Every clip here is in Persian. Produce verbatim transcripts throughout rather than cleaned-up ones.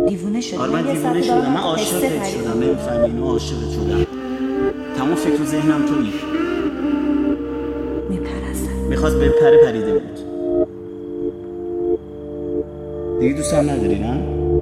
دیوونه شدی؟ آره من دیوونه شدم، من عاشقت شدم، نمی‌فهمی اینو، عاشقت شدم. تمام فکر و ذهنم تویی. میپرستم. میخواست به پره پریده بود. دیگه دوست هم نداری نه؟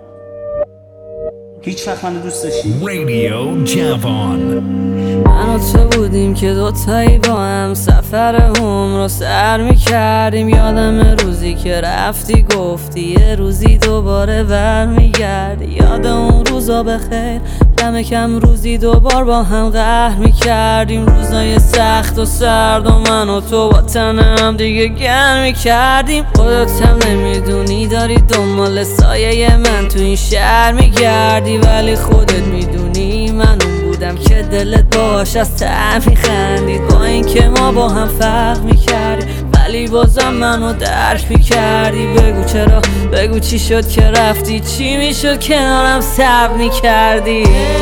هیچ وقت منو دوست داشتی؟ رادیو جوان. من و تو بودیم که دوتایی با هم سفر هم رو سر میکردیم. یادم روزی که رفتی گفتی یه روزی دوباره برمیگردی. یاد اون روزا بخیر، کم کم روزی دوبار با هم قهر میکردیم. روزای سخت و سرد و من و تو با تنم دیگه گرم میکردیم. خودت هم نمیدونی داری دنبال سایه من تو این شهر میگردی، ولی خودت میدونی من اون بودم که دلت باش از ته میخندید. با این که ما با هم فرق میکردیم ولی بازم منو درک میکردی. بگو چرا، بگو چی شد که رفتی، چی میشد کنارم صبر میکردی.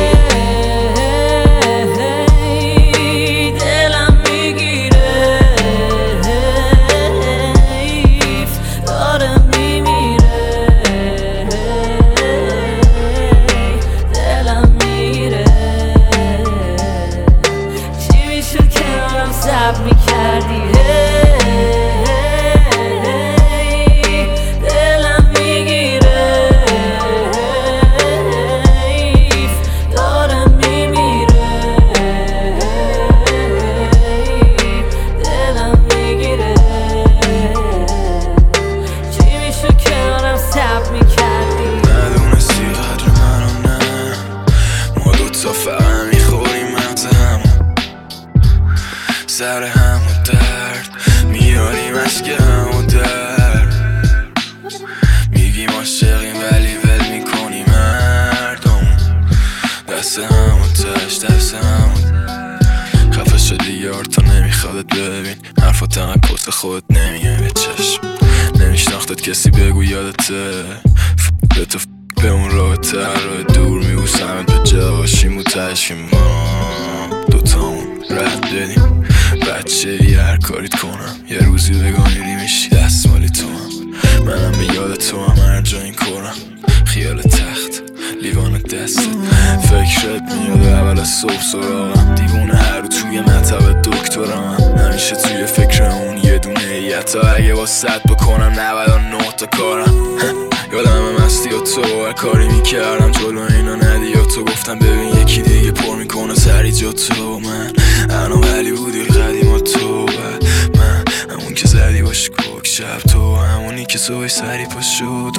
دلم میگیره داره میمیره، دلم میگیره. چی میشد کنارم صبر میکردی. سر همون درد میاریم اشک همون درد، میگیم عاشقیم ولی ول میکنیم مردم. دست همون تش دست همون خفه شدی یار تا نمیخوادت ببین، حرفا تنکس خودت نمیگه به چشم. نمیشناختت کسی بگو یادته، به تو به اون راه تر راه دور میبوسمت به جا باشیم و تشکیم دوتامون رد بدیم. بچه یه هر کاریت کنم یه روزی بگاه میری میشی دست مالی تو هم، منم به یاد تو هم هر جا این کنم. خیال تخت لیوان دسته فکرت میاد اول از صبح سراغم، دیوونه هر رو توی مطب دکترم. همیشه توی فکر اون یه دونه یتا، اگه با صد بکنم نود و نه تا کارم. یادم مستی و تو هر کاری میکردم جلو اینا ندی و تو گفتم ببین یکی دیگه پر میکنه سری جا تو. من انا ولی بودی قدیم و تو من همون که زدی باش کوک شب، تو همونی که صبح سری پا شد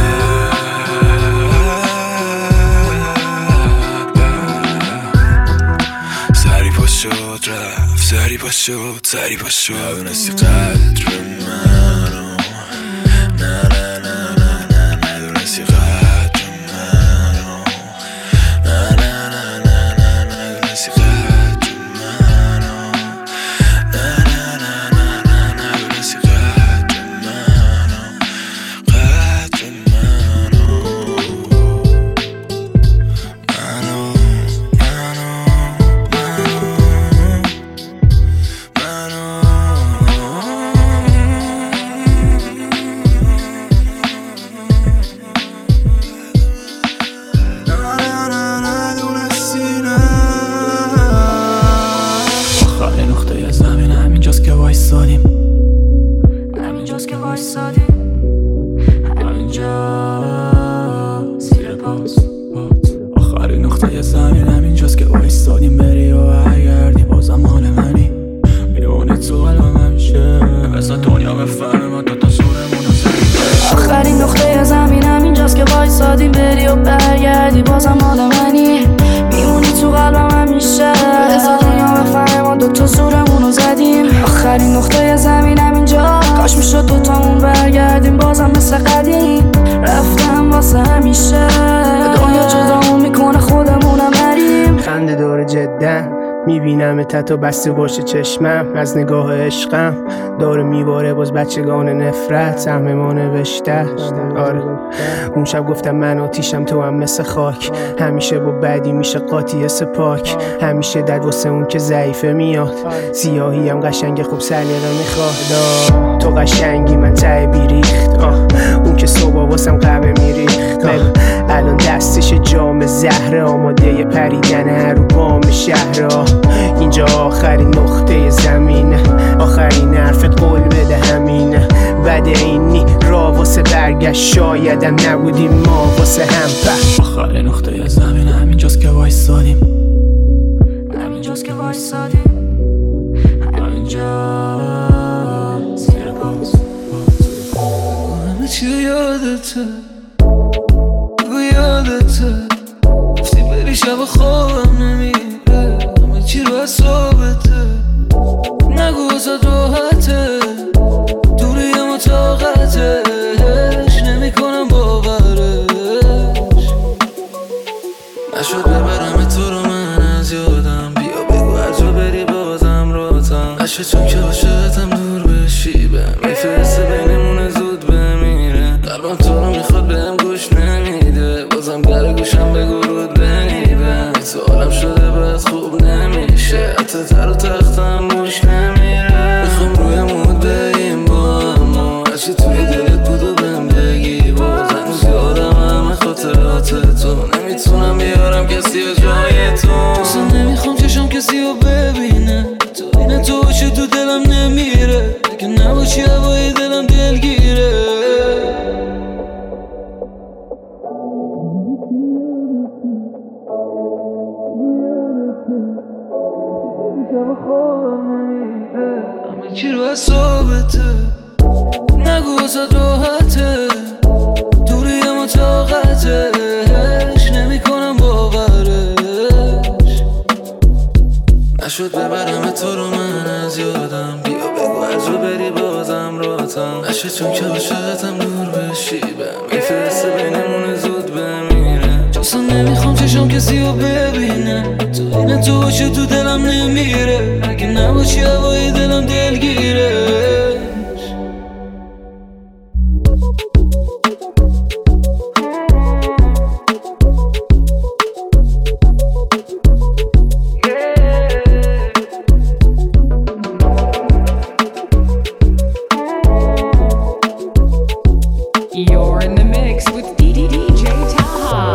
سری پا شد رفت، سری پا شد سری پا شد. ندونستی قدر منو، نه نه نه نه نه ندونستی قدر منو، نه نه نه نه نه ندونستی قدر منو، نه نه نه نه نه ندونستی قدر منو، قدر منو منو همینجاست که وایسادیم، همینجا زیر پاس آخرین نقطه زمین همینجاست که وایسادیم، بری و برگردی بازم مال منی، میمونی تو قلبم همیشه. بذار دنیا بفهمه ما دوتا سورمون رو زدیم. آخرین نقطه زمین همینجاست که وایسادیم، بری و برگردی بازم مال منی، میمونی تو قلبم همیشه. بذار دنیا بفهمه ما دوتا سورمون رو زدیم. آخرین نقطه زمین همینجا، کاش میشد دوتامون برگردیم بازم مثل قدیم. رفتم واسه همیشه، دنیا جدامون میکنه خودمونم بریم. خنده داره جدن میبینم تتو بسته باشه چشمم، از نگاه عشقم داره میباره باز بچگان نفرت سهم ما نوشته. آره اون شب گفتم من آتیشم تو هم مثل خاک، همیشه با بدی میشه قاطی سپاک، همیشه در واسه اون که ضعیفه میاد، سیاهی هم قشنگ خوب سلیقه میخواد. تو قشنگی من ته بیریخت، آه اون که صبح واسم قهوه میریخت، الان زهره آماده پریدن رو بام شهرها. اینجا آخرین نقطه زمینه، آخرین حرفت قول بده همینه. بعد اینی را واسه برگشت شایدم نبودیم ما واسه هم. آخرین نقطه زمین همینجاست که وایسادیم، همینجاست که وایسادیم، همینجاست زیر باز. همه چی یادته، بگو یادته، گفتی بری شب خوابم نمیره، همه چی رو حسابته، نگو ازت راحته، دوری اما طاقتش نمی کنم باورش. نشد ببرم تو رو من از یادم، بیا بگو هر جا بری بازم راتم، عشقتون که عاشقتم دور بشی بهم میفرسته بینمونه زود بمیره. قلبم تو رو میخواد بهم گوش نمیده، بازم در گوشم بگو رود بنیبم. سوالم شده بعد خوب نمیشه، حتی تر و تختم گوش نمیره. میخوام روی مود بگیم با اما هرچی توی دلت بود و بهم بگی باز. هنوز یادم همه خاطرات تو، نمیتونم بیارم کسی و جای تو. اصلا نمیخوام چشم کسی رو ببینه، تو اینه تو باشی تو دلم نمیره، اگه نباشی هوای دلم دلگیره. شب خوابم نمیره، همه چی رو حسابته، نگو ازت راحته، دوری اما طاقتش نمی کنم باورش. نشد ببرم تو رو من از یادم، بیا بگو هر جا بری بازم راتم، نشه چون که عاشقتم دور بشی بهم میفرسته بینمونه زود بمیره. اصلا نمیخوام چشم کسی رو ببینه، تو اینه تو باشی تو دلم نمیره، اگه نباشی هوای دلم دلگیره. You're in the mix with D D D J Taha.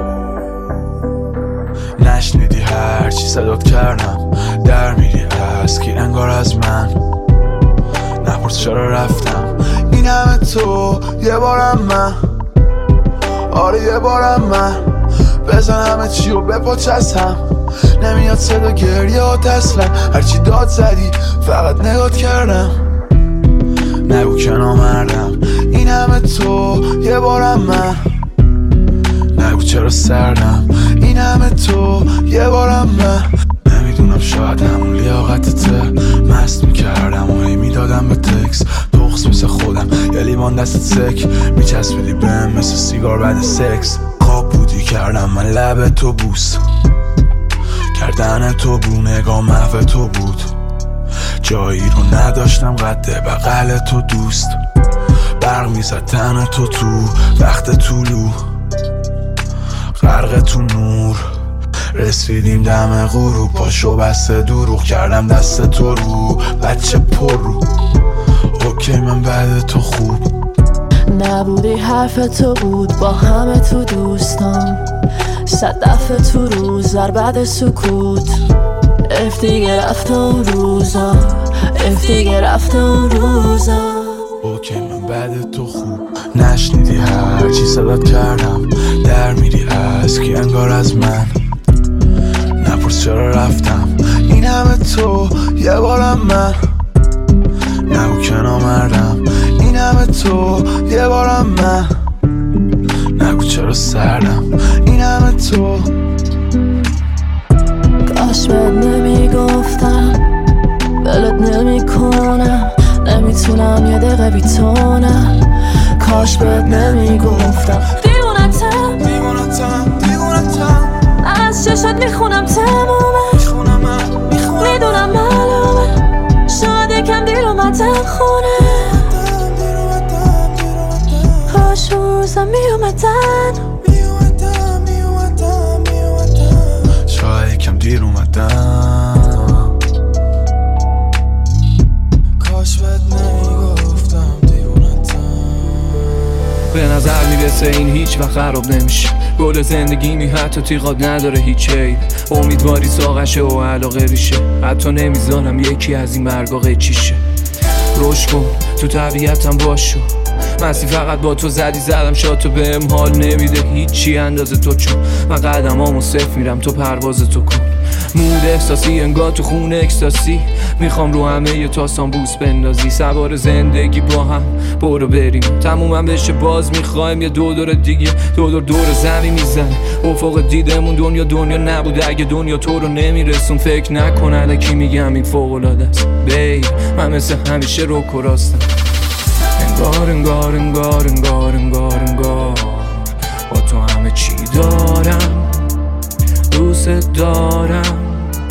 نشنیدی هر چی صدات کردم، در میری از کی انگار از من. نپرس چرا رفتم، این همه تو یه بارم من، آره یه بارم من. بزن همه چی و بپاچ از هم، نمیاد صدا گریات اصلا. هرچی داد زدی فقط نگات کردم، نگو که نامردم. این همه تو یه بارم من، نگو چرا سردم. این همه تو یه بارم من، نمیدونم شاید همون لیاقتته. مست میکردم و هی میدادم به تکس، بغض مثل خودم یه لیوان دستت سک، میچسبیدی بهم مثل سیگار بعد سکس. خواب بودی کردم من لب تو بوس، کردن تو بو نگاه محو تو بود. جایی رو نداشتم قد بغل تو دوست، برق میزد تن تو تو وقت طولو، غرق تو نور. رسیدیم دم غروب، پاشو بسته دروغ کردم دست تو رو، بچه پر رو. اوکی من بعد تو خوب نبودی، حرف تو بود با همه تو دوستان. صد دفعه تو روز در بعد سکوت، اف دیگه رفت اون روزا، اف دیگه رفت اون روزا. اوکی من بعد تو خوب نشنیدی هر چی صدات کردم، در میری از کی انگار از من. نپرس چرا رفتم، این همه تو یه بارم من، نگو که نامردم. این همه تو یه بارم من، نگو چرا سردم. این همه تو کاش بهت نمیگفتم، ولت نمیکنم، نمیتونم یه دقیقه بیتونم. کاش بهت نمیگفتم، دیوونتم دیوونتم دیوونتم. از چشات میخونم تمومه، میدونم معلومه، شاید یکم دیر اومدم خونه. کاش روزم میومدن، شاید یکم دیر اومدم. کاش بهت نمیگفتم دیوونتم. به نظر میرسه این هیچ وقت خراب نمیشه. گل زندگی می حتی تیغات نداره هیچ عیب. امیدواری ساقشه و علاقه ریشه. حتی نمیذارم یکی از این برگا قیچیشه. روش کن تو طبیعتم باشو. مستی فقط با تو زدی زدم شاد تو بهم حال نمیده هیچی اندازه تو، چون من قدمامو صفر میرم تو پرواز تو کن. مود احساسی انگار تو خون اکستاسی. میخوام رو همه یه تاسان بوس بندازی. سوار زندگی با هم برو بریم تمومم بشه باز میخوایم یه دو دور دیگه. دو دور دور زمین میزنه افق دیدمون. دنیا دنیا نبوده اگه دنیا تو رو نمیرسون. فکر نکن الکی میگم این فوق‌العاده است بی. من مثل همیشه رو کراستم. انگار انگار انگار انگار انگار انگار با تو همه چی دارم دوست دارم.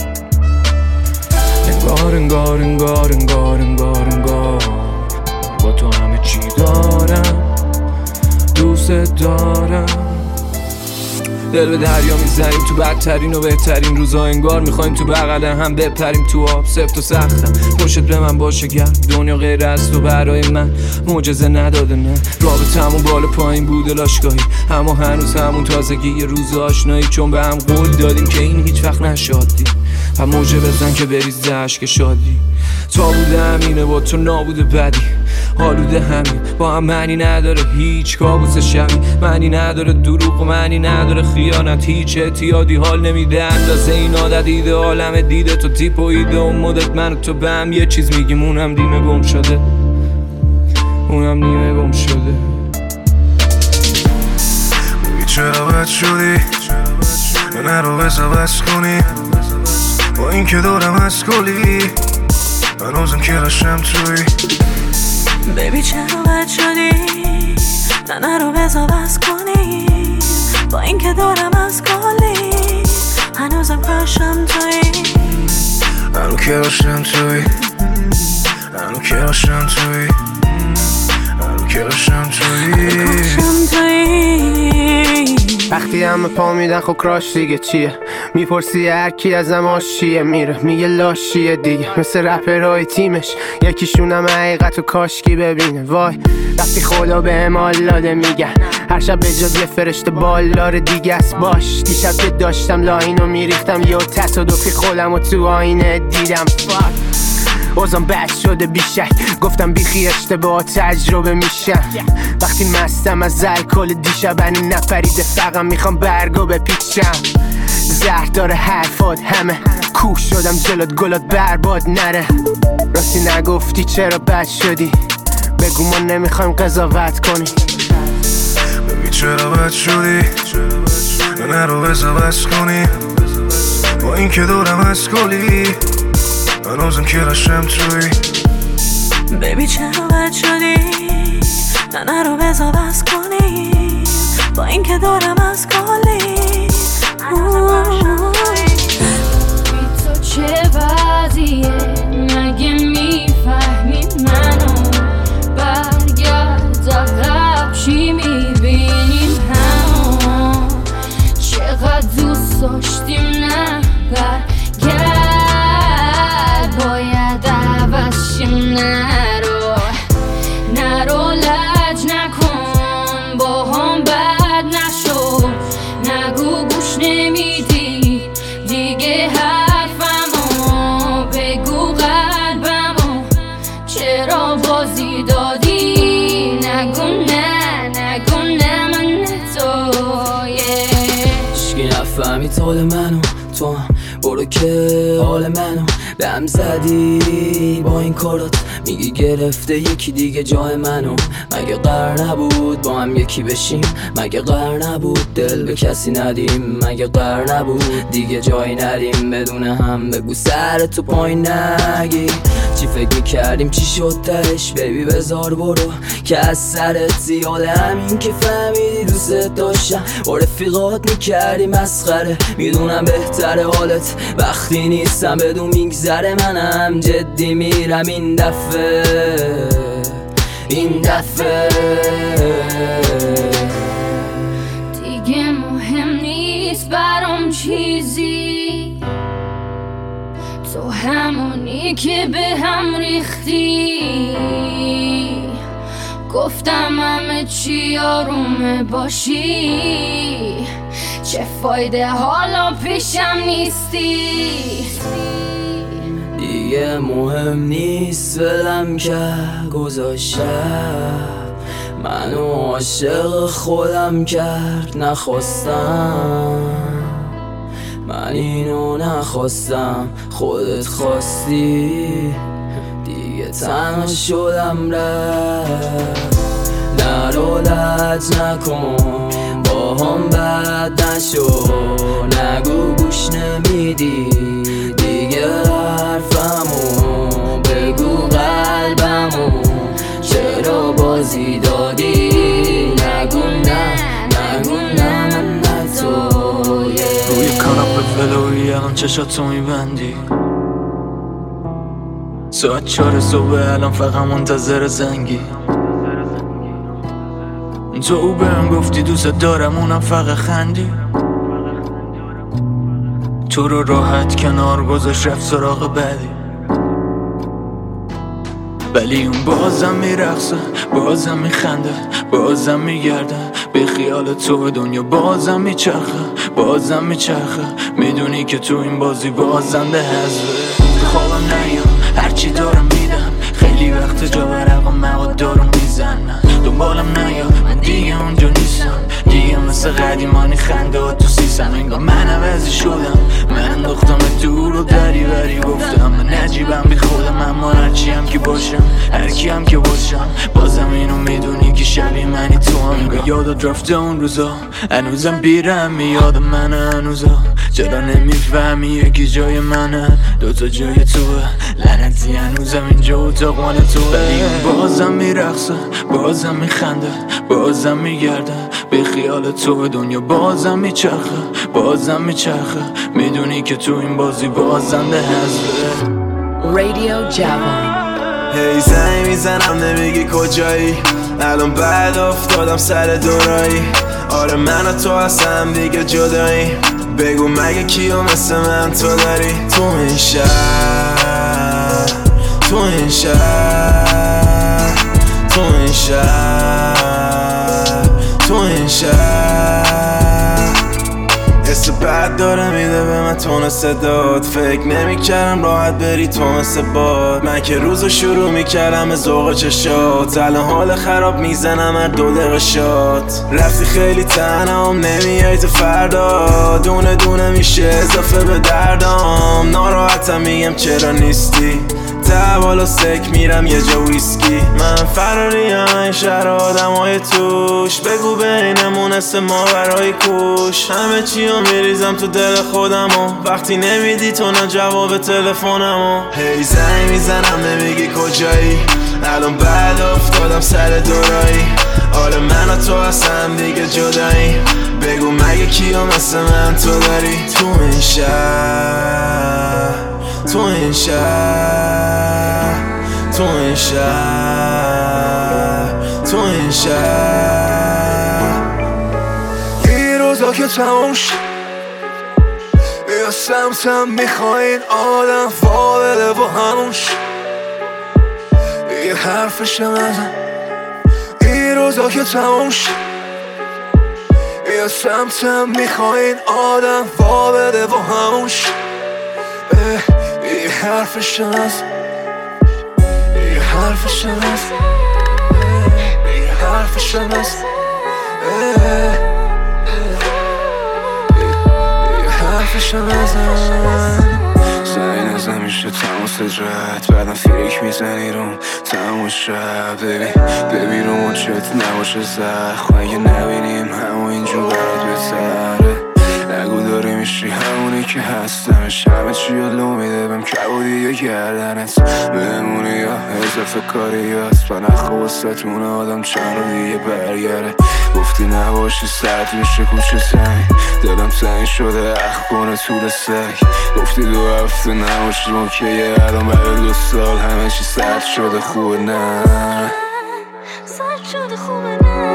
انگار انگار انگار انگار انگار انگار با تو همه چی دارم دوست دارم. دل به دریا میزنیم تو بدترین و بهترین روزا. انگار میخوایم تو بغل هم بپریم تو آب. سفت و سختم پشت به من باشه گرم. دنیا غیر از تو برای من معجزه نداده من. رابطمون بالا پایین بوده لاشگاهی اما هنوز همون تازگی یه روز آشنایی. چون به هم قول دادیم که این هیچ وقت نشادی و موجه بزن که بریزه عشق شادی. تا بوده همینه با تو نابوده بدی. حالوده همین با هم معنی نداره هیچ کابوس شبی. معنی نداره دروغ و معنی نداره خیانت. هیچ اعتیادی حال نمیده اندازه این عادت. ایده عالم دیده تو تیپ و ایده اون مدت. من و تو به هم یه چیز میگیم اونم نیمه گم شده. اونم نیمه گم شده. ببین چرا بد شدی نرو بس عوض کنی با این که دارم از کلی هنوزم که رشم توی. بیبی چرا بد شدی نه نرو بس عوض کنی با این که دارم از کلی هنوزم رشم توی. هنو که رشم توی هنو که رشم توی هنو که رشم توی. وقتی همه پا میدن خب کراش دیگه چیه؟ میپرسی هر کی ازم آشیه میره میگه لاشیه دیگه. مثل رپرهای تیمش یکیشونم حقیقت و کاشکی ببینه. وای وقتی خدا به هم داده میگن هر شب به جاد یه فرشته بالدار دیگه است. باش دیشب که داشتم لاینو میریختم یه تصادفی خودم و تو آینه دیدم. فاک اوزم بد شده بیشک گفتم بیخی اشتباه تجربه میشم. وقتی مستم از الکل دیشب هنو نپریده فقط میخوام برگو بپیچم. زهر داره حرفات همه کوش شدم جلوت گلات برباد نره. راستی نگفتی چرا بد شدی بگو ما نمیخوایم قضاوت کنی. ببین چرا بد شدی نرو بس عوض کنی با این که دارم از کلی هنوزم که رشم توی. بیبی چرا بد شدی نه نرو بس عوض کنی با این که دارم از کلی. تو چه وضعیه مگه میفهمی منو؟ برگرد عقب چی میبینیم همو؟ چقدر دوست داشتیم نه برگرد باید عوض شیم. نرو نرو لج نکن با هم بد نشو. نگو گوش نمیدی دیگه حرفمو. بگو قلبمو چرا بازی دادی. نگو نه نگو نه من تویه. عشقی نفهمی حال منو تو هم برو که حال منو به هم زدی با این کارات. میگی گرفته یکی دیگه جای منو. مگه قرار نبود با هم یکی بشیم؟ مگه قرار نبود دل به کسی ندیم؟ مگه قرار نبود دیگه جایی ندیم بدون هم؟ بگو سر تو پایین نگی چی فکر میکردیم چی شد تهش. بیبی بذار برو که از سرت زیاده. همین که فهمیدی دوست داشتم با رفیقات میکردی مسخره. میدونم بهتره حالت وقتی نیستم بدون میگذره. منم جدی میرم این دفعه این دفعه دیگه مهم نیست برام چیزی. تو همونی که به هم ریختی. گفتم همه چی آرومه باشی، چه فایده حالا پیشم نیستی. دیگه مهم نیست ولم کرد گذاشتم، منو عاشق خودم کرد نخواستم. من اینو نخواستم خودت خواستی، دیگه تنها شدم رفت. نرو لج نکن با هم بد نشو، نگو گوش نمیدی دیگه حرفمو، بگو قلبمو چرا بازی دادی. نگو نه نگو نه من نه تو. روی کاناپه فلوی الان چشاتو میبندی، ساعت چهار صبح الان فقط منتظر زنگی. تو بهم گفتی دوست دارم اونم فقط خندی. تو رو راحت کنار گذاشت رفت سراغ بعدی، ولی اون بازم میرقصه بازم میخنده بازم میگرده به خیال تو دنیا بازم میچرخه بازم میچرخه. میدونی که تو این بازی بازنده حذفه. خوابم نیام هرچی دارم میدم، خیلی وقت جا برقم مواد دارم میزنم. دنبالم نیا من دیگه اونجا نیستم، دیگه مثل قدیمانی خنده ها تو سیسم. انگار من عوضی شدم، من انداختم دور و دری بری گفتم. من عجیبم بی خودم اما هرچی هم که باشم هرکی هم که باشم بازم اینو میدونی که شبیه منی تو هم. انگار یادت رفته اون روزا هنوزم بیرم میاد من هنوزا. چرا نمیفهمی یکی جای منه دوتا جای توه، لعنتی هنوزم اینجا اتاق مال تو. ولی اون بازم میرقصه بازم میخنده بازم میگرده به خیال تو دنیا بازم میچرخه بازم میچرخه. میدونی که تو این بازی بازنده حذفه. Radio Javon. هی زنگ میزنم نمیگی کجایی، الان بعد افتادم سر دورایی. آره من و تو هستم دیگه جدایی، بگو مگه کیو مثل من تو داری. تو این شهر تو این شهر تو این شهر تو این شهر حس بد داره میده به من تون صدات. فکر نمیکردم راحت بری تو مثل باد. من که روزو شروع میکردم به ذوق چشات، الان حال خراب میزنم هر دو دقیقه شات. رفتی خیلی تنهام نمیای تو فردا، دونه دونه میشه اضافه به دردام. ناراحتم میگم چرا نیستی، تا بالا سک میرم یه جا ویسکی. من فراریم این شهر آدم های توش، بگو بینمون اسم ما برای کوش. همه چی رو میریزم تو دل خودمو، وقتی نمیدی تو نه جواب تلفنمو. هی زنگ میزنم نمیگی کجایی، الان بعد افتادم سر دورایی. آره من و تو هستم دیگه جدایی، بگو مگه کیو مثل من تو داری. تو این شهر تو این شهر تو این شهر تو این شهر. این روزا که تموم شد یا سمتم میخواین آدم فاوله با همون شد، یه حرفشم نزن. این روزا که تموم شد یا سمتم میخواین آدم فاوله با همون شد، یه حرفشم نزن یه حرفشم نزن یه حرفشم نزن یه حرفشم نزن. سعی نزن میشه تماس رد، بعدم فیک میزنی روم تمام شب. ببین ببین رو مچت نباشه زخم، اگه نبینیم همون اینجور برات بهتره. نگو داری میشی همونی که هستمش، همه چی رو لو میده بهم کبودی یا گردنت بمونی یا اضافه کاری هست. من خوستتون آدم چند رو دیگه برگره. گفتی نباشی سرد میشه کوچه تنگ، دلم تنگ شده اخ کنه طول سگ. گفتی دو هفته نباشی اوکیه، الان بعد دو سال همه چی سرد شده خوبه نه سرد شده خوبه نه.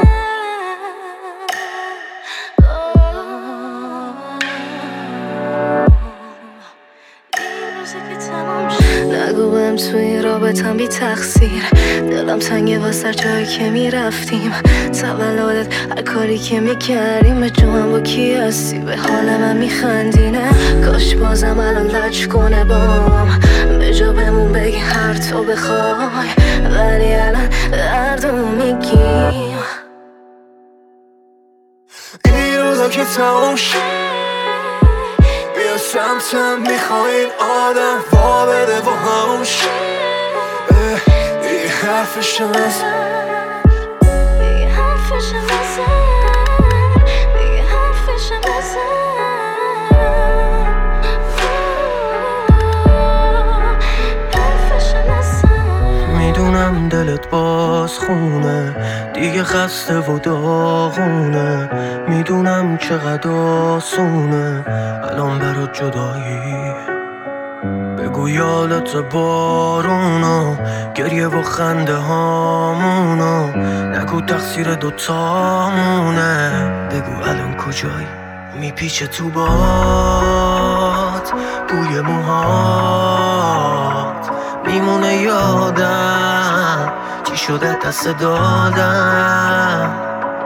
نگو بهم توی رابطه خودتم بی تقصیر. دلم تنگه واسه جایی که میرفتیم، تولدت هر کاری که میکردیم. به جوان با کی هستی به حال من میخندی؟ نه کاش بازم الان لج کنه بام، به جا بمون بگی هر تو بخوای، ولی الان دردو میگیم. این روزا که تموم شد بیا سمتم، میخوای این آدم وا بده و همون شد. دیگه حرفش نزن، دیگه حرفش نزن، دیگه حرفش نزن. میدونم دلت باز خونه، دیگه خسته و داغونه. میدونم چقدر آسونه الان برات جدایی. بگو یادت بارونو، گریه و خنده هامونو. نگو تقصیر دوتامونه، بگو الان کجایی. میپیچه تو باد بوی موهات، میمونه یادم چی شده دست دادم.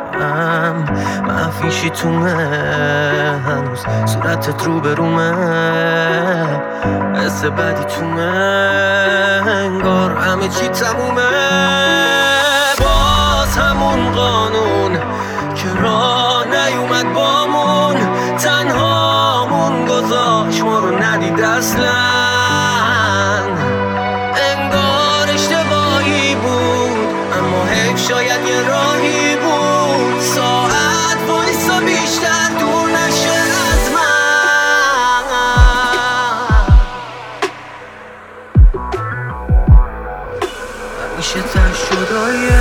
مفیشی تومه هنوز صورتت رو برومه، حس بدی تومه انگار همه چی تمومه. باز همون قانون که راه نیومد بامون، تنهامون گذاشت ما رو ندید اصلا. انگار اشتباهی بود اما حیف شاید یه راهی بود. ساعت وایسا بیشتر دور نشه از من. همیشه تر شدایه.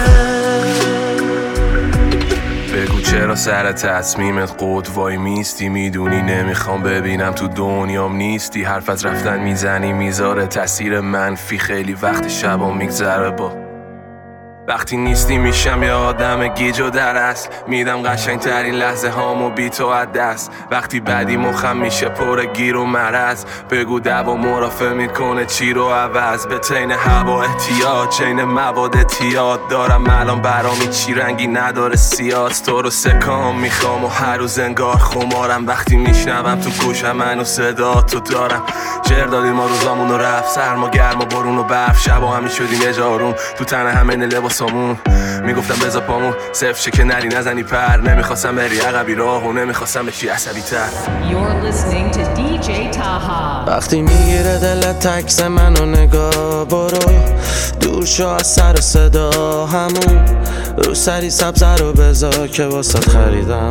بگو چرا سر تصمیمت قد وای میستی؟ میدونی نمیخوام ببینم تو دنیام نیستی. حرف از رفتن میزنی میذاره تاثیر منفی، خیلی وقت شبا میگذره با وقتی نیستی. میشم یه آدم گیج و در اصل، میدم قشنگ ترین لحظه هامو بی تو از دست. وقتی بدی مخم میشه پر گیر و مرض، بگو دوا مرافع میکنه چی رو عوض. به تین هوا احتیاط، چین مواد اعتیاد دارم الان برامی چی رنگی نداره سیاست. تو رو سکام میخوام و هر روز انگار خمارم. وقتی میشنوم تو گوشم منو صدا تو دارم. جر دادیم ما روزامونو رفت، سرما گرما بارون و برف. شبا همی شدیم یه جارون تو تن همه لباس سامون. میگفتم بزا پامون صرف شه که نری نزنی پر. نمیخواستم بری عقبی راهو، نمیخواستم بشی عصبی تر. You're listening to دی جی Taha. وقتی میگیره دلت تکس منو نگاه، برو دور شو از سر صدا. همون رو سری سبزه رو بذار که واسات خریدم.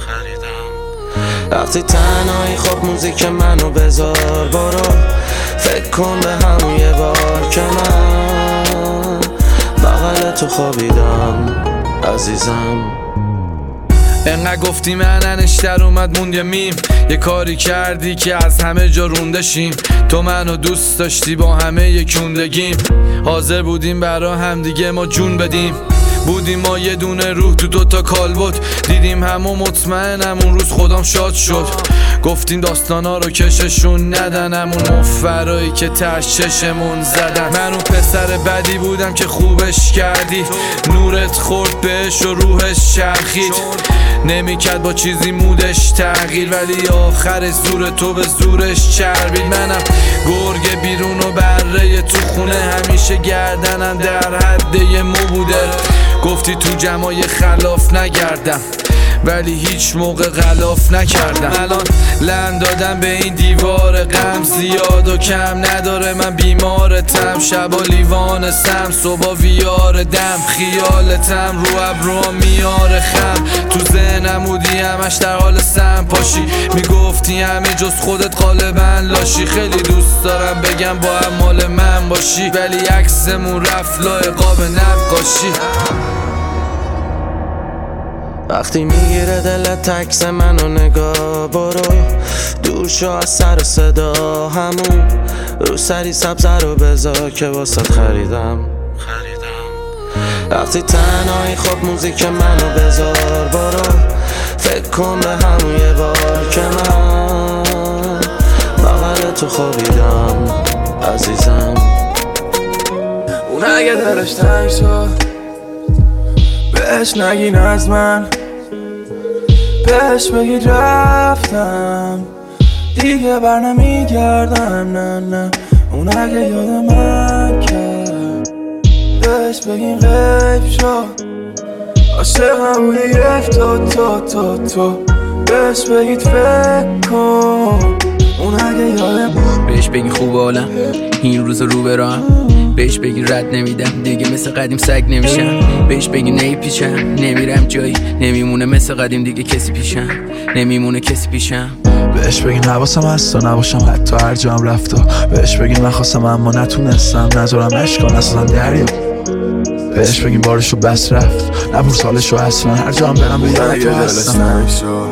وقتی تنهایی خب موزیک منو بذار، برو فکر کن به همون یه بار که من بغل تو خوابیدم عزیزم. انقدر گفتی من انشتر اومد موند یه میم. یه کاری کردی که از همه جا رونده شیم. تو منو دوست داشتی با همه یکوندگیم، حاضر بودیم برا هم دیگه ما جون بدیم. بودیم ما یه دونه روح تو دوتا کالبد، دیدیم همو مطمئنم اون روز خودم شاد شد. گفتیم داستانا رو کششون ندن، همون مفرایی که تش چشمون زدن. من اون پسر بدی بودم که خوبش کردی، نورت خورد بهش و روحش چرخید. نمیکرد با چیزی مودش تغییر، ولی آخر زور تو به زورش چربید. منم گرگ بیرون و بره تو خونه، همیشه گردنم در حد یه مو بوده. گفتی تو جمعای خلاف نگردم، ولی هیچ موقع غلاف نکردم. الان لم دادم به این دیوار غم، زیاد و کم نداره من بیمارتم. شبا لیوان سم، صبح ویار دم، خیالتم رو ابروام میاره خم. تو ذهنم بودی همش در حال سم پاشی، میگفتی همه جز خودت غالبا لاشی. خیلی دوست دارم بگم با هم مال من باشی، ولی عکسمون رفت لای قاب نقاشی. وقتی میگیره دلت تکس منو نگاه، برو دور شو از سر صدا. همون رو سری سبزه رو بذار که واسات خریدم. وقتی تنهایی خب موزیک منو بذار، برو فکر کن به همون یه بار که من بغل تو خوابیدم عزیزم. اون اگه دلش تنگ شد بهش نگین از من، بهش بگید رفتم دیگه بر نمیگردم. نه نه اون اگه یاد من کرد بهش بگین غیب شد، عاشقم بودی رفت تو تو تو تو بهش بگید فکر کن. اون اگه یاد بهش بگین خوب حالم این روز رو برام، بهش بگین رد نمیدم دیگه مثل قدیم سگ نمیشم، بهش بگین نیپیچم نمیرم جایی نمیمونه مثل قدیم دیگه کسی پیشم نمیمونه کسی پیشم. بهش بگین حواسم هست تا نباشم حتی هر جا هم رفتا، بهش بگین من خواستم اما نتونستم نذارم عشقا نسازم دریا، بهش بگین بارشو بس رفت نپرس حالشو اصلا هر جا هم برم به یاد تو هستم.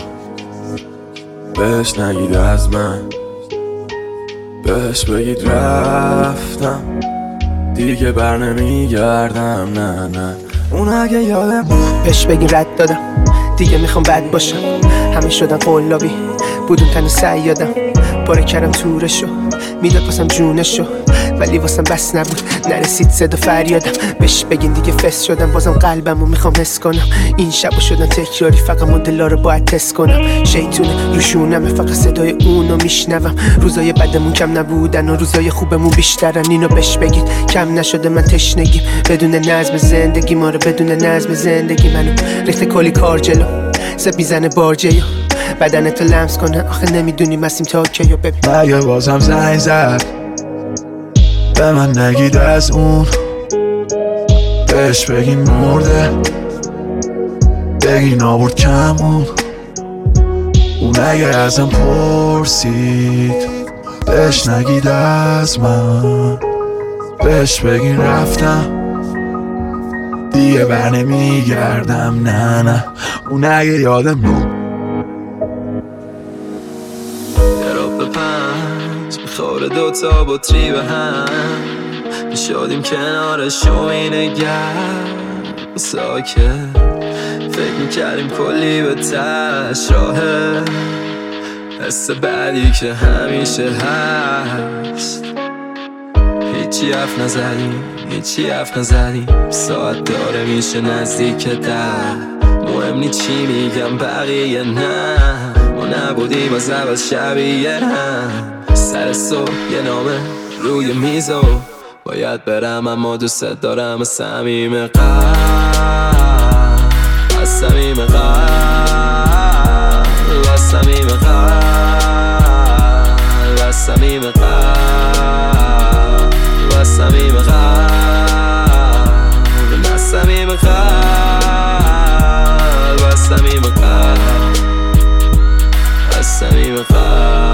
بهش نگید از من، بهش بگید رفتم دیگه بر نمیگردم. نه نه اون اگه یادم بهش بگین رد دادم دیگه میخوام بد باشم، همه شدن قلابی بودون تنو سیادم، پاره کردم تورشو میداد واسم جونشو ولی واسم بس نبود نرسید صدا فریادم. بهش بگین دیگه فس شدم بازم قلبمو میخوام حس کنم، این شبو شدن تکراری فقط مدلا رو باید تست کنم، شیطونه روشونمه فقط صدای اونو میشنوم، روزای بدمون کم نبودن و روزای خوبمون بیشترن، اینو بهش بگید کم نشده من تشنگیم بدون نظم زندگی ما رو بدون نظم زندگی منو ریخته کلی کار جلو زب میزنه بارجیو بدنتو لمس کنه آخه نمیدونیم مسیم تا کیو ببین. مگه بازم زنگ زد به من نگید از اون، بهش بگین مرده بگین آورد کمون، اون اگه ازم پرسید بهش نگید از من، بهش بگین رفتم دیگه بر نمیگردم. نه نه اون اگه یادم بود میخوره دوتا بطری به هم میشدیم کنارش و اینه گرم ساکت فکر میکردیم کلی به تش راهه حس بعدی که همیشه هست، هیچی حرف نزدیم هیچی حرف نزدیم ساعت داره میشه نزدیک ده، مهم نی چی میگم بقیه نه ما نبودیم از اول شبیه هم، سر صبح یه نامه روی میزو باید برم اما دوست دارم از صمیم قلب از صمیم قلب از صمیم قلب از صمیم قلب از صمیم قلب از صمیم قلب از صمیم قلب از صمیم قلب.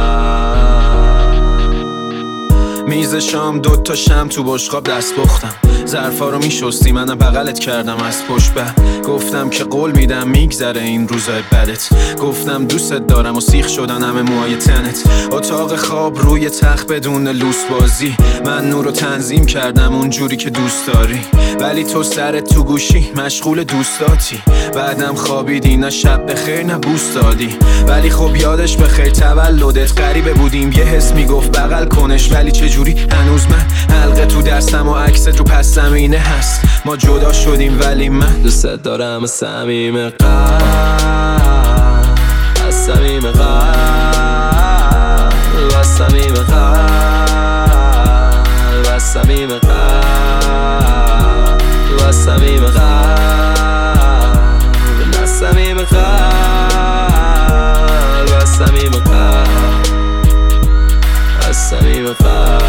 میز شام دوتا شم تو بشقاب دست بختم، ظرفا رو میشستی منم بغلت کردم از پشت به، گفتم که قول میدم میگذره این روزای بدت، گفتم دوستت دارم و سیخ شدن همه موهای تنت، اتاق خواب روی تخت بدون لوس بازی، من نور رو تنظیم کردم اونجوری که دوست داری، ولی تو سرت تو گوشی مشغول دوستاتی، بعدم خوابیدی نه شب بخیر نه بوس دادی، ولی خب یادش بخیر تولدت غریبه بودیم یه حس میگفت بغل کنش، ولی چجوری هنوز من حلقه تو دستم و عکست رو پس زمینه هست، ما جدا شدیم ولی من دوست دارم از صمیم قلب از صمیم قلب از صمیم قلب از صمیم قلب از صمیم قلب از صمیم قلب از صمیم قلب از صمیم قلب.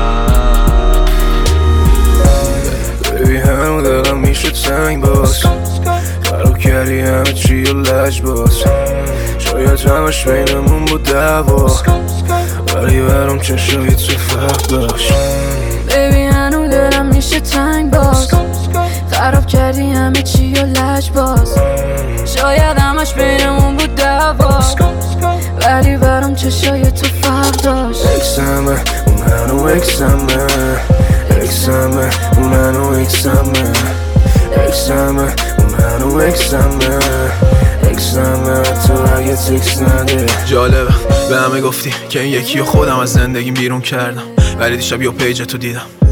ببین همه دلم میشه تنگ باز، خراب کردی همه چی و لج باز، شاید همش بینمون بود دعوا ولی برام چشایی تو فرق داشت. ببین هنو دلم میشه تنگ باز، خراب کردی همه چی و لج باز، شاید همش بینمون بود دعوا ولی برام چشای تو فرق داشت. اکسمه اون هنو اکسمه اکسمه اون هنو اکسمه اکسمه اون هنو اکسمه اکسمه تو اگه تکس نده. جالبه به همه گفتی که این یکی و خودم از زندگیم بیرون کردم، ولی دیشب یه پیج تو دیدم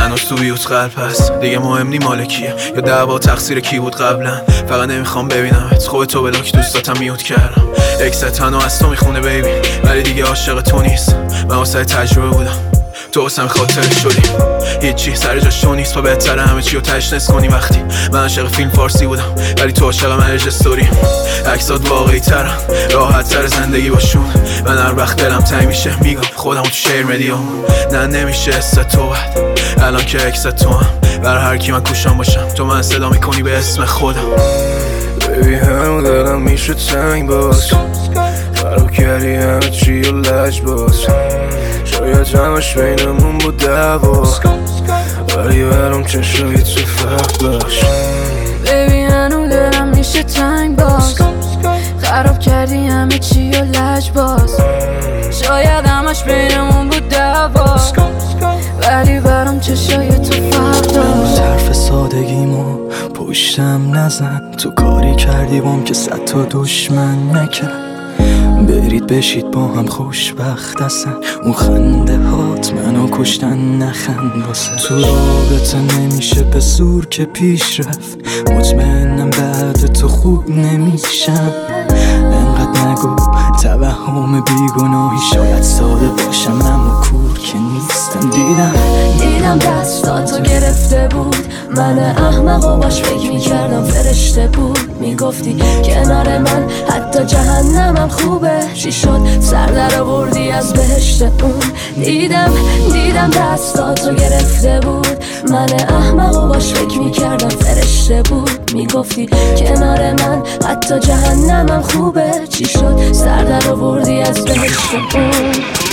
هنوز تو بیوت قلب هست دیگه مهم نی مال کیه یا دعوا تقصیر کی بود قبلا فقط نمیخوام ببینمت خودتو بلاک دوستاتم میوت کردم اکست تنها از تو میخونه بیبی ولی دیگه عاشق تو نیست من واسه تجربه بودم تو واسم خاطر شدی هیچی سر جاش تو نیست پا بهتره همه چی رو تشنس کنی وقتی من عاشق فیلم فارسی بودم ولی تو عاشق مرج استوری عکسات واقعی ترن راحت تر زندگی باشون من هر وقت دلم تنگ میشه میگم خودم تو شیر مدیام نه نمیشه است تو بعد الان که اکست تو هم برای هر کی من کوشم باشم تو من صدا میکنی به اسم خودم بیبی همون دلم میشه تنگ باز خراب کردی همه چی و لج باز شاید همش بینمون بود دعوا ولی برام چشایی تو فرق باش بیبی هنو دلم میشه تنگ باز خراب کردی همه چی و لج باز شاید همش بینمون بود دعوا ولی برام چشای تو فرق داشت حرف سادگیمو پشتم نزن تو کاری کردی بام که صد تا دشمن نکرد برید بشید با هم خوشبخت هستن اون خنده هات منو کشتن نخند واسه تو رابطه نمیشه به زور که پیش رفت مطمئنم بعد تو خوب نمیشم انقدر نگو توهم بیگناهی شاید ساده باشم اما کور که نیستم دیدم دیدم دستاتو گرفته بود من احمق و باش فکر میکردم فرشته بود میگفتی کنار من حتی جهنمم خوبه چی شد سر در آوردی از بهشت اون دیدم دیدم دستاتو گرفته بود من احمق و باش فکر میکردم فرشته بود میگفتی کنار من حتی جهنمم خوبه چی شد سر در آوردی از بهشت اون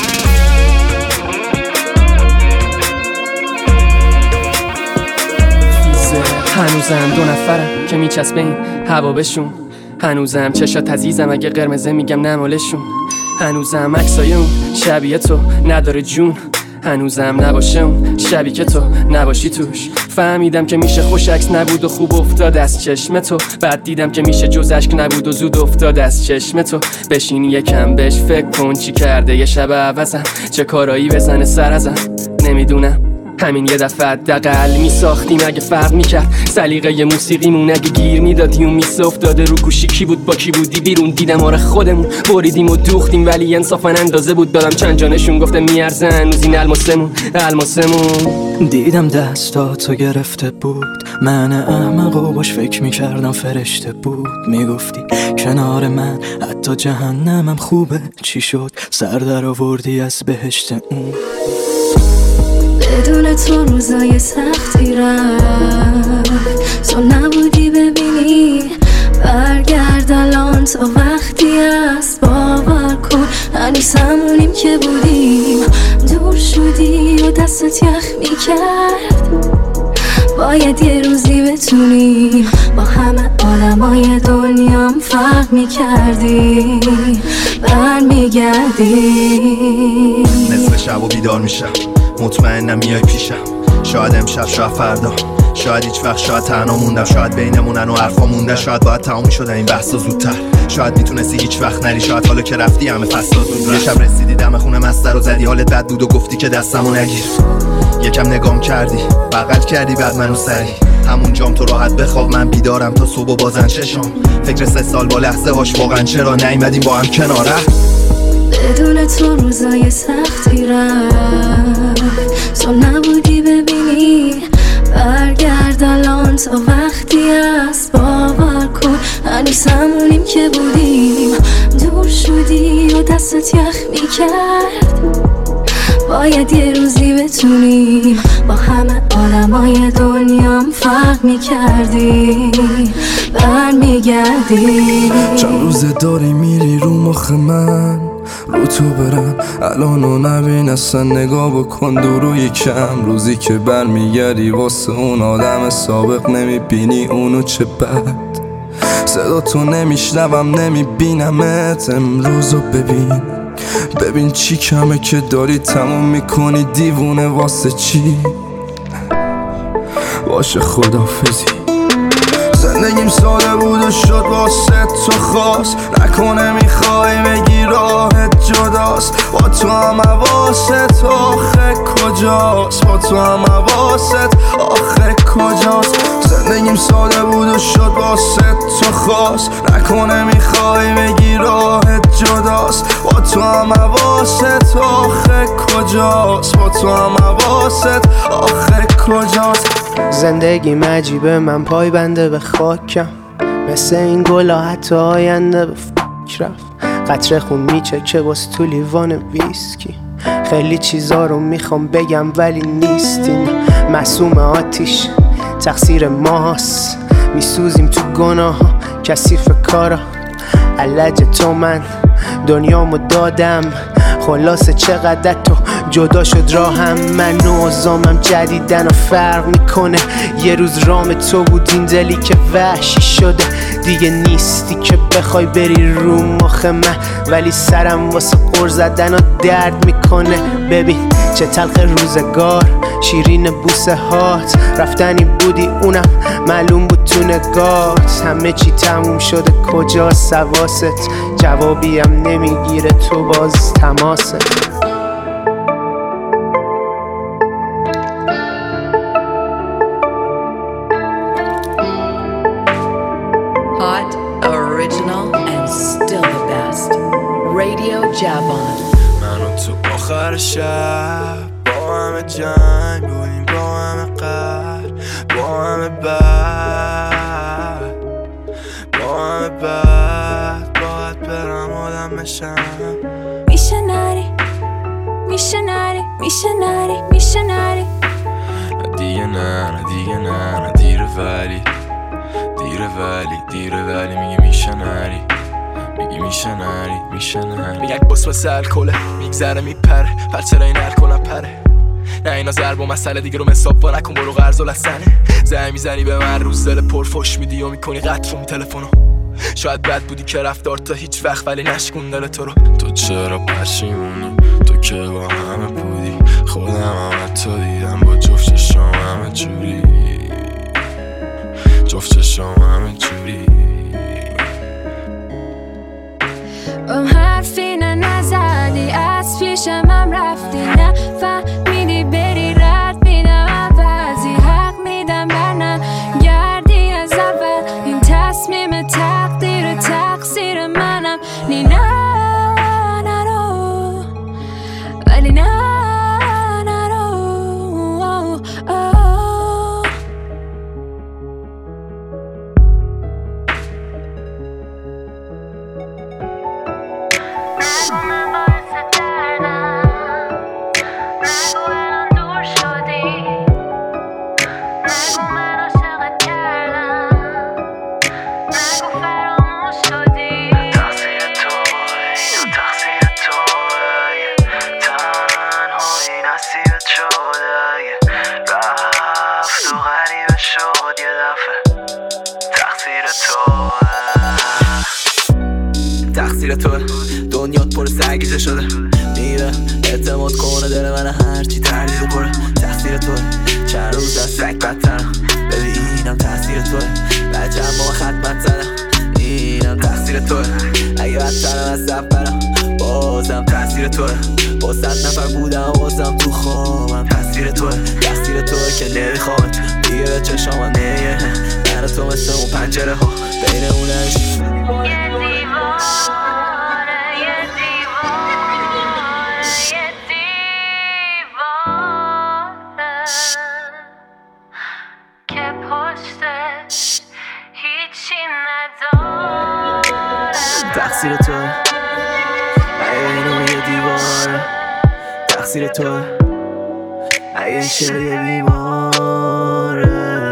هنوزم دو نفرم که میچسبه این هوا بشون هنوزم چشات عزیزم اگه قرمزه میگم نمالشون هنوزم عکسای اون شبیه تو نداره جون هنوزم نباشه اون شبی که تو نباشی توش فهمیدم که میشه خوش عکس نبود و خوب افتاد از چشم تو بعد دیدم که میشه جز عشق نبود و زود افتاد از چشم تو بشین یکم بهش فکر کن چی کرده یه شب عوضم چه کارایی بزنه سر ازم نمیدونم همین یه دفعه دقل میساختیم اگه فرق میکرد سلیقه موسیقیمون اگه گیر میدادیم میسه افتاده رو گوشی کی بود با کی بودی بیرون دیدم آره خودمون بریدیم و دوختیم ولی انصافا اندازه بود دادم چند جانشون گفته میارزه هنوز این الماسمون الماسمون دیدم دستاتو گرفته بود من احمق و باش فکر میکردم فرشته بود میگفتی کنار من حتی جهنمم خوبه چی شد سر در آوردی از بهشت اون بدون تو روزای سختی رفت تو نبودی ببینی برگرد الان تا وقتی است باور کن هنوز همونیم که بودیم دور شدی و دستت یخ میکرد باید یه روزی بتونیم با همه عالمای دنیام فرق میکردی برمیگردی نصف شب و بیدار میشم مطمئنم میای پیشم شاید امشب شاید فردا شاید هیچ وقت شاید تنها موندم شاید بینمونن و حرفا مونده شاید باید تموم شده این بحثا زودتر شاید میتونستی هیچ وقت نری شاید حالا که رفتی همه فصلا زود یه شب رسیدی دم خونه مستر رو زدی حالت بد بود و گفتی که دستمو نگیر یکم نگام کردی بغل کردی بعد منو سری همون جام تو راحت بخواب من بیدارم تا صبح و بازن چشام فکر سه سال با لحظه هاش واقعا چرا نیومدیم با هم کناره بدون تو روزای سختی رفت تو نبودی ببینی برگرد الان تا وقتی است باور کن هنوز همونیم که بودیم دور شدی و دستت یخ میکرد باید یه روزی بتونیم با همه عالمای دنیام فرق میکردی برمیگردی چند روزه داری میری رو مخ من رو تو برم الانو نبین اصلا نگاه بکن دورو یکم روزی که برمیگردی واسه اون آدم سابق نمیبینی اونو چه بد صدا تو نمیشنوم نمیبینمت امروزو ببین ببین چی کمه که داری تموم میکنی دیوونه واسه چی باشه خدافزی زندگیم ساده بود و شد واسه تو خاص نکنه میخوای بگی راحت جداست با تو هم واسه تو آخه کجا کجاست با تو هم حواست آخه کجاست زندگیم ساده بود و شد واسه تو خاص نکنه میخوای بگی راحت جداست با تو هم حواست آخه کجاست با تو هم حواست آخه کجاست زندگی عجیبه من پای بنده به خاکم مثل این گلا حتی آینده به فکر رفت قطره خون میچکه باز تو لیوان ویسکی خیلی چیزا رو میخوام بگم ولی نیستیم معصوم آتیش تقصیر ماست میسوزیم تو گناه ها کثیف کارا علج تو من دنیامو دادم خلاصه چقدر تو جدا شد راهم من نوزامم جدیدن و فرق میکنه یه روز رام تو بود این دلی که وحشی شده دیگه نیستی که بخوای بری رو مخ من ولی سرم واسه قر زدن و درد میکنه ببین چه تلخ روزگار شیرین بوسه هات رفتنی بودی اونم معلوم بود تو نگات همه چی تموم شده کجا سواست جوابی هم نمیگیره تو باز تماست Hot, original, and still the best. Radio Javon. منو تو آخر شب با همه جنگ بودیم با همه قلب با همه بد با همه بد باید برم آدم بشم میشه نری میشه نری میشه نری میشه نری نه دیگه نه نه دیگه نه نه دیره ولی دیره ولی دیره ولی میگه میشه نری میگی میشه نری میشه نری میگه بس واسه الکله میگذره میپره پر چرا این الکل نپره نه اینا ضرب و مسئله دیگه رو مساب با نکن برو قرض و لسنه زنگ میزنی به من روز دل پرفش میدی و میکنی قطع رو تلفنو شاید بد بودی که رفتار تا هیچ وقت ولی نشکون دل تو رو تو چرا پشیمونی تو که با همه بودی خودم همه تو دیدم با جفت چشم همه جوری جفت چشم همه جوری ام حرفی نه نزدی از پیشم هم رفتی نه فهمیدی بری رد میدم عوضی حق میدم برنم گردی از اول این تصمیم تقدیر تقصیر منم نی نه نرو ولی نه نرو تقصیر تو دنیات پر سرگیجه شده میره اعتماد کنه دل من هرچی تردید پره تقصیر تو چند روز از سگ بدترم ببینم تقصیر تو بچه هم با خدمت زدم اینم تقصیر تو اگه بدترم از سفرم بازم تقصیر تو با صد نفر بودم بازم تو خوابم تقصیر تو تقصیر تو که نمیخواد دیگه به چشام نمیه من تو مثل اون پنجره ها بین اونش تقصیر تو اینو یه دیوار تقصیر تو این شعر یه بیماره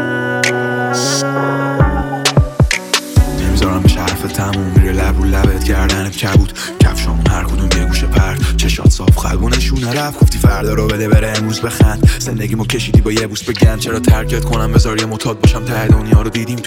نمیذارم بشه حرف تموم میره لب رو لبت گردنت کبود کفشامون هر کدوم یه گوشه پرت چشات صاف قلبو نشونه رفت گفتی فردا رو بده بره امروز بخند زندگیمو کشیدی با یه بوس بگن چرا ترکت کنم بذار یه معتاد باشم ته دنیا رو دیدیم